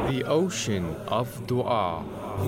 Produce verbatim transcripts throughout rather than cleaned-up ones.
The ocean of dua.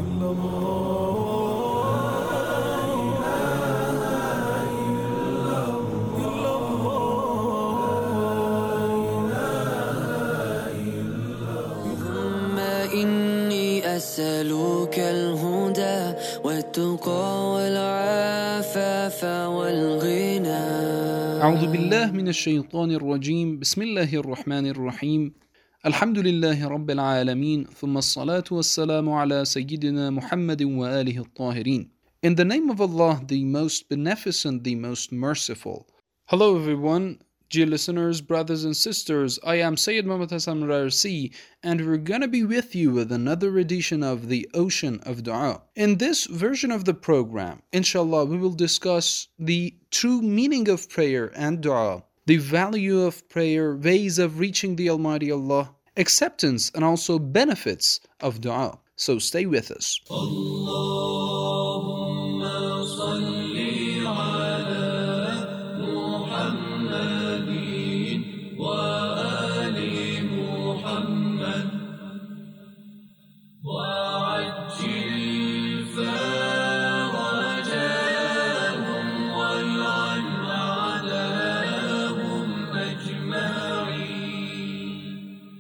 إني أسألك الهدى والتقى والعفاف والغنى. أعوذ بالله من الشيطان الرجيم. بسم الله الرحمن الرحيم. الحمد لله رب العالمين. ثم الصلاة والسلام على سيدنا محمد وآله الطاهرين. In the name of Allah, the most beneficent, the most merciful. Hello everyone, dear listeners, brothers and sisters. I am Sayyid Muhammad Hassan Rarsi, and we're going to be with you with another edition of the Ocean of Dua. In this version of the program, inshallah, we will discuss the true meaning of prayer and dua, the value of prayer, ways of reaching the Almighty Allah, acceptance and also benefits of dua. So stay with us. Allahumma salli ala Muhammadin wa ali Muhammad wa ajil farajahum wal'an a'dahum ajma'in.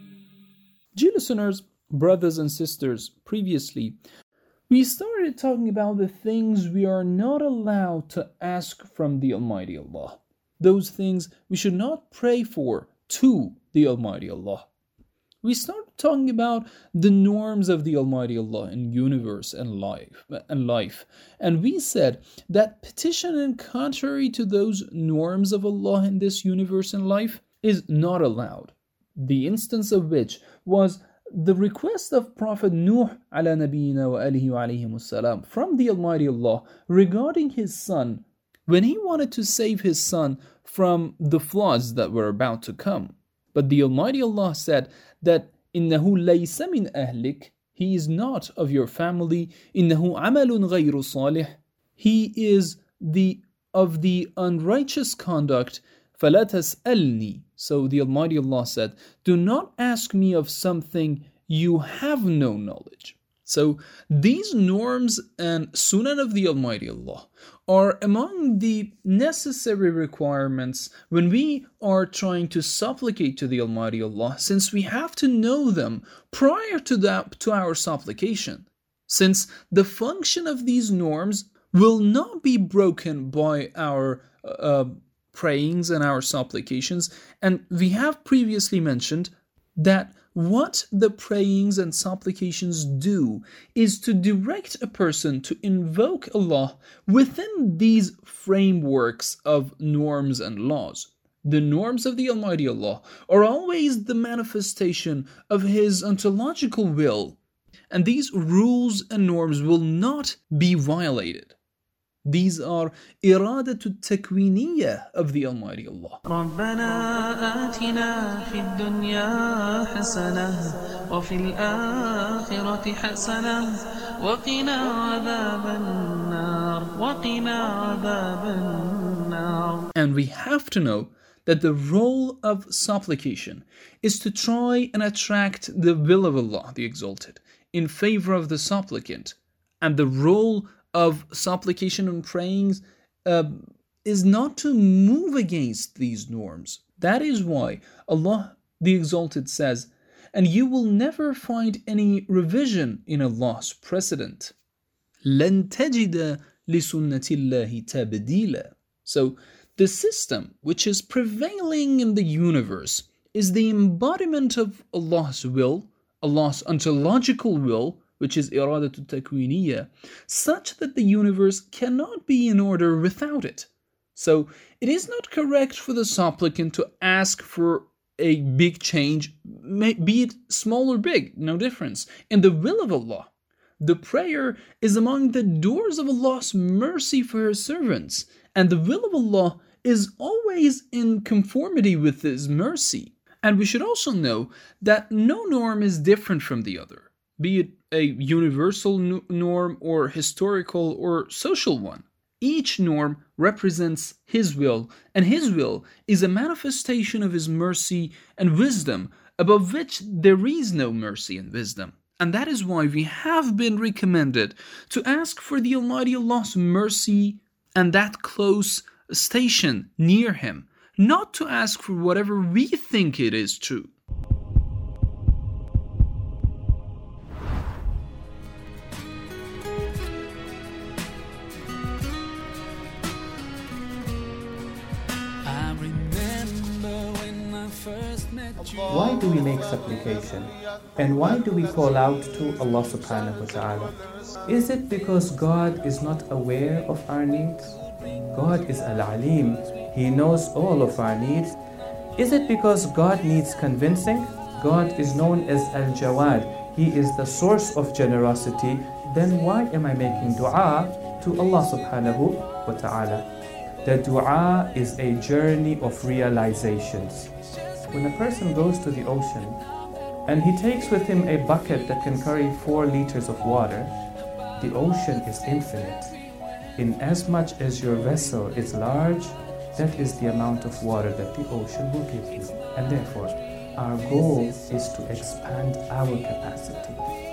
Dear listeners, brothers and sisters, previously we started talking about the things we are not allowed to ask from the Almighty Allah. Those things we should not pray for to the Almighty Allah. We started talking about the norms of the Almighty Allah in universe and life and life. And we said that petitioning contrary to those norms of Allah in this universe and life is not allowed. The instance of which was the request of Prophet Nuh ala nabiyina wa alihi wa alayhimus salam from the Almighty Allah regarding his son when he wanted to save his son from the floods that were about to come. But the Almighty Allah said that innahu laysa min ahlik, he is not of your family, innahu amalun ghayru salih, he is the of the unrighteous conduct. فَلَا تَسْأَلْنِي. So the Almighty Allah said, do not ask me of something you have no knowledge. So these norms and sunan of the Almighty Allah are among the necessary requirements when we are trying to supplicate to the Almighty Allah, since we have to know them prior to that, to our supplication. Since the function of these norms will not be broken by our uh, prayings and our supplications, and we have previously mentioned that what the prayings and supplications do is to direct a person to invoke Allah within these frameworks of norms and laws. The norms of the Almighty Allah are always the manifestation of His ontological will, and these rules and norms will not be violated. These are إرادة التكوينية of the Almighty Allah. ربنا آتنا في الدنيا حسنة وفي الآخرة حسنة وقنا عذاب النار وقنا عذاب النار. And we have to know that the role of supplication is to try and attract the will of Allah, the Exalted, in favor of the supplicant. And the role of supplication and prayings uh, is not to move against these norms. That is why Allah the Exalted says, and you will never find any revision in Allah's precedent. لَن تَجِدَ لِسُنَّةِ اللَّهِ تَبْدِيلًا. So the system which is prevailing in the universe is the embodiment of Allah's will, Allah's ontological will, which is إرادة التكوينية, such that the universe cannot be in order without it. So it is not correct for the supplicant to ask for a big change, be it small or big, no difference, in the will of Allah. The prayer is among the doors of Allah's mercy for His servants, and the will of Allah is always in conformity with His mercy. And we should also know that no norm is different from the other, be it a universal norm or historical or social one. Each norm represents His will, and His will is a manifestation of His mercy and wisdom above which there is no mercy and wisdom. And that is why we have been recommended to ask for the Almighty Allah's mercy and that close station near Him, not to ask for whatever we think it is true. Why do we make supplication? And why do we call out to Allah subhanahu wa ta'ala? Is it because God is not aware of our needs? God is Al-Alim. He knows all of our needs. Is it because God needs convincing? God is known as Al-Jawad. He is the source of generosity. Then why am I making dua to Allah subhanahu wa ta'ala? The dua is a journey of realizations. When a person goes to the ocean and he takes with him a bucket that can carry four liters of water, the ocean is infinite. In as much as your vessel is large, that is the amount of water that the ocean will give you. And therefore, our goal is to expand our capacity.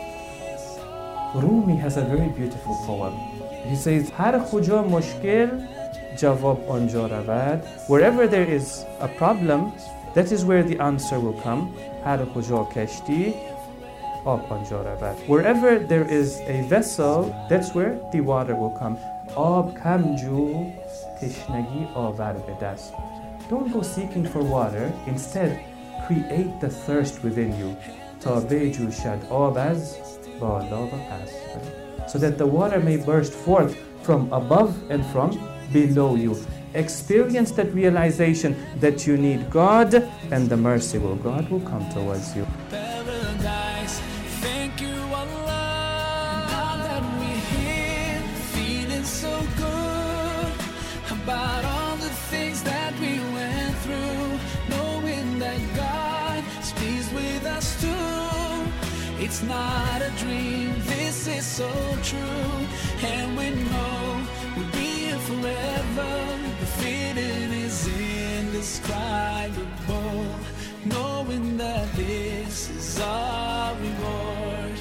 Rumi has a very beautiful poem. He says, Har khuja mushkil jawab anja ravad. Wherever there is a problem, that is where the answer will come. Har khuja kashti ab anja ravad. Wherever there is a vessel, that's where the water will come. Ab kamju tishnagi avar bedast. Don't go seeking for water. Instead, create the thirst within you. Ta beju shad ab az bala va pas. So that the water may burst forth from above and from below you. Experience that realization that you need God, and the mercy of God will come towards you. Paradise, thank you Allah. Now that we're here, feeling so good about all the things that we went through, knowing that God is pleased with us too. It's not a dream, this is so true, and we know we'll be here forever. The feeling is indescribable, knowing that this is our reward.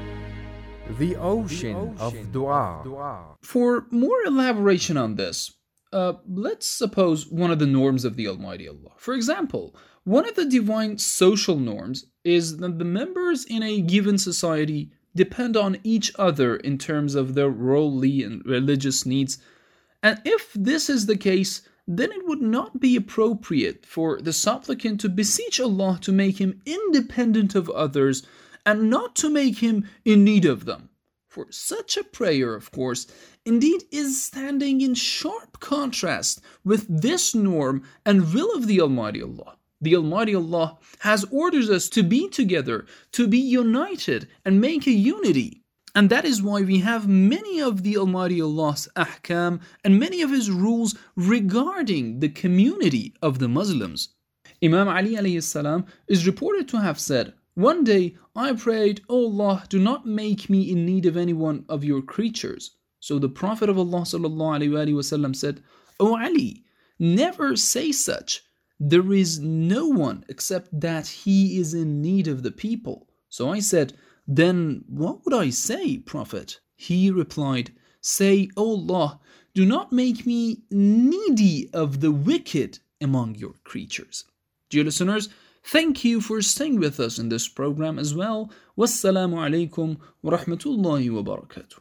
The ocean of dua. For more elaboration on this, uh, let's suppose one of the norms of the Almighty Allah. For example, one of the divine social norms is that the members in a given society depend on each other in terms of their worldly and religious needs. And if this is the case, then it would not be appropriate for the supplicant to beseech Allah to make him independent of others and not to make him in need of them. For such a prayer, of course, indeed is standing in sharp contrast with this norm and will of the Almighty Allah. The Almighty Allah has ordered us to be together, to be united and make a unity. And that is why we have many of the Almighty Allah's ahkam and many of His rules regarding the community of the Muslims. Imam Ali alayhi salam is reported to have said, "One day I prayed, O Allah, do not make me in need of any one of your creatures." So the Prophet of Allah sallallahu alayhi wasallam said, "O Ali, never say such. There is no one except that he is in need of the people." So I said, "Then what would I say, Prophet?" He replied, "Say, O Allah, do not make me needy of the wicked among your creatures." Dear listeners, thank you for staying with us in this program as well. Wassalamu alaikum wa rahmatullahi wa barakatuh.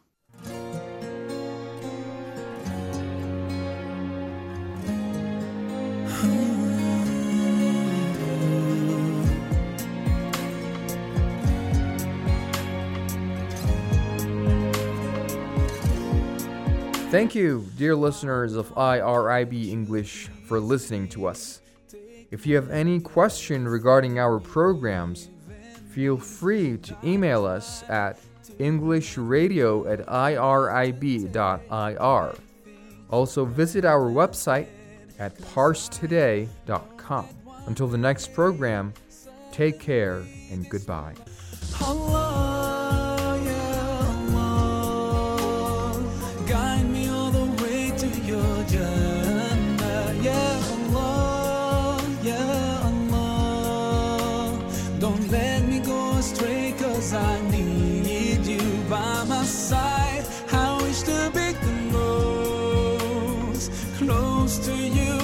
Thank you, dear listeners of I R I B English, for listening to us. If you have any question regarding our programs, feel free to email us at englishradio at irib dot I R. Also visit our website at parse today dot com. Until the next program, take care and goodbye. Allah, yeah, Allah, guide me all the way to your Jannah. Yeah, Allah, yeah, Allah, 'cause I need you by my side. I wish to be the most close to you